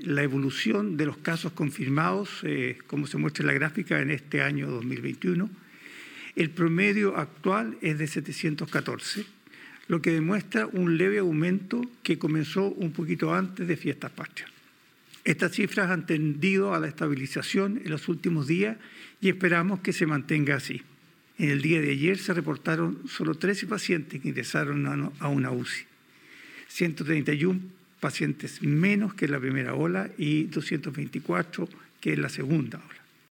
la evolución de los casos confirmados, como se muestra en la gráfica, en este año 2021. El promedio actual es de 714, lo que demuestra un leve aumento que comenzó un poquito antes de Fiestas Patrias. Estas cifras han tendido a la estabilización en los últimos días y esperamos que se mantenga así. En el día de ayer se reportaron solo 13 pacientes que ingresaron a una UCI, 131 pacientes menos que en la primera ola y 224 que en la segunda ola.